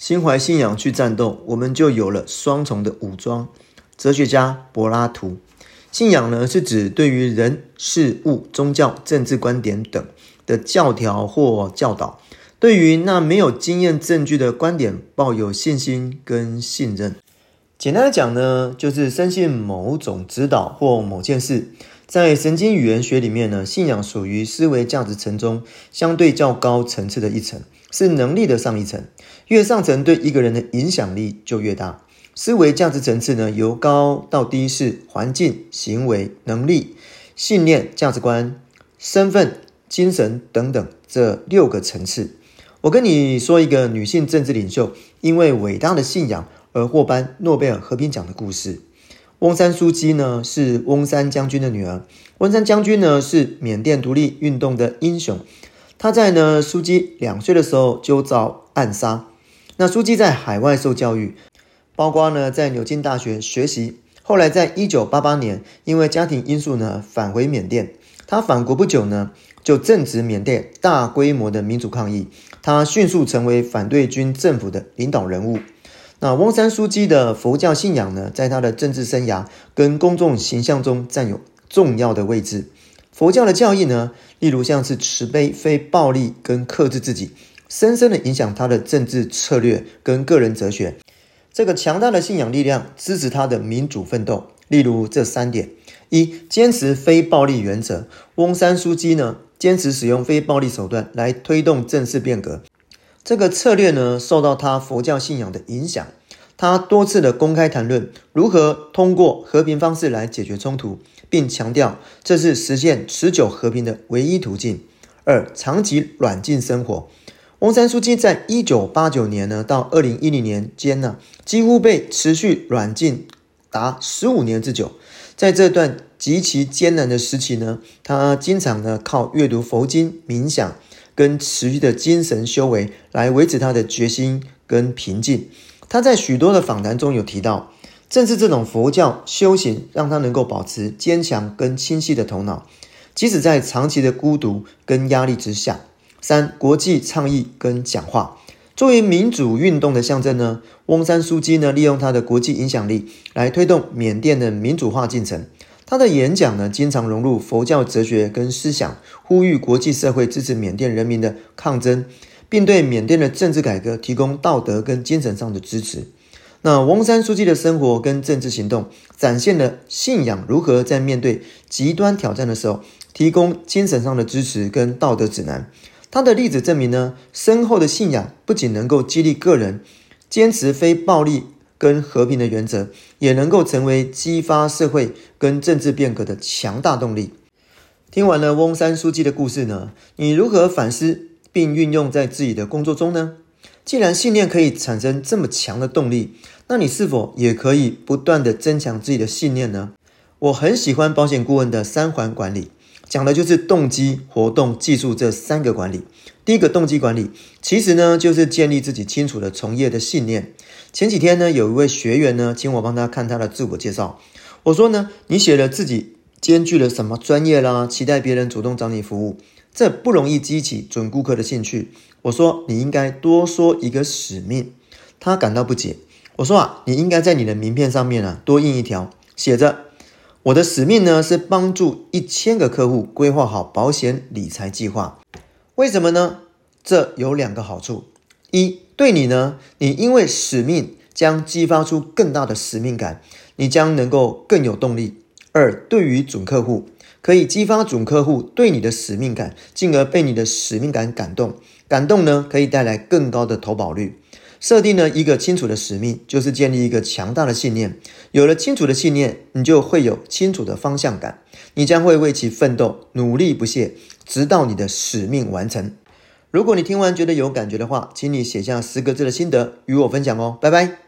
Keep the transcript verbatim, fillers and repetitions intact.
心怀信仰去战斗，我们就有了双重的武装。哲学家柏拉图，信仰呢是指对于人、事物、宗教、政治观点等的教条或教导，对于那没有经验证据的观点抱有信心跟信任。简单的讲呢，就是深信某种指导或某件事。在神经语言学里面呢，信仰属于思维价值层中相对较高层次的一层，是能力的上一层。越上层对一个人的影响力就越大。思维价值层次呢，由高到低是环境、行为、能力、信念、价值观、身份、精神等等这六个层次。我跟你说一个女性政治领袖因为伟大的信仰而获颁诺贝尔和平奖的故事。翁山苏姬呢是翁山将军的女儿。翁山将军呢是缅甸独立运动的英雄。他在呢苏姬两岁的时候就遭暗杀。那苏姬在海外受教育，包括呢在牛津大学学习。后来在一九八八年因为家庭因素呢返回缅甸。他返国不久呢就正值缅甸大规模的民主抗议，他迅速成为反对军政府的领导人物。那翁山苏姬的佛教信仰呢，在他的政治生涯跟公众形象中占有重要的位置。佛教的教义呢，例如像是慈悲、非暴力跟克制自己，深深的影响他的政治策略跟个人哲学。这个强大的信仰力量支持他的民主奋斗。例如这三点：一、坚持非暴力原则。翁山苏姬呢，坚持使用非暴力手段来推动政治变革。这个策略呢，受到他佛教信仰的影响。他多次的公开谈论如何通过和平方式来解决冲突，并强调这是实现持久和平的唯一途径。二、长期软禁生活。翁山苏姬在一九八九年呢到二零一零年间呢，几乎被持续软禁达十五年之久。在这段极其艰难的时期呢，他经常呢靠阅读佛经、冥想跟持续的精神修为来维持他的决心跟平静。他在许多的访谈中有提到，正是这种佛教修行让他能够保持坚强跟清晰的头脑，即使在长期的孤独跟压力之下。三、国际倡议跟讲话。作为民主运动的象征呢，翁山苏姬呢利用他的国际影响力来推动缅甸的民主化进程。他的演讲呢，经常融入佛教哲学跟思想，呼吁国际社会支持缅甸人民的抗争，并对缅甸的政治改革提供道德跟精神上的支持。那翁山苏姬的生活跟政治行动，展现了信仰如何在面对极端挑战的时候，提供精神上的支持跟道德指南。他的例子证明呢，深厚的信仰不仅能够激励个人坚持非暴力跟和平的原则，也能够成为激发社会跟政治变革的强大动力。听完了翁山苏姬的故事呢，你如何反思并运用在自己的工作中呢？既然信念可以产生这么强的动力，那你是否也可以不断的增强自己的信念呢？我很喜欢保险顾问的三环管理，讲的就是动机、活动、技术这三个管理。第一个动机管理，其实呢就是建立自己清楚的从业的信念。前几天呢，有一位学员呢，请我帮他看他的自我介绍。我说呢，你写了自己兼具了什么专业啦，期待别人主动找你服务，这不容易激起准顾客的兴趣。我说你应该多说一个使命。他感到不解。我说啊，你应该在你的名片上面啊多印一条，写着我的使命呢是帮助一千个客户规划好保险理财计划。为什么呢？这有两个好处。一，对你呢，你因为使命将激发出更大的使命感，你将能够更有动力。二，对于准客户，可以激发准客户对你的使命感，进而被你的使命感感动。感动呢，可以带来更高的投保率。设定了一个清楚的使命，就是建立一个强大的信念。有了清楚的信念，你就会有清楚的方向感，你将会为其奋斗，努力不懈，直到你的使命完成。如果你听完觉得有感觉的话，请你写下十个字的心得与我分享哦，拜拜。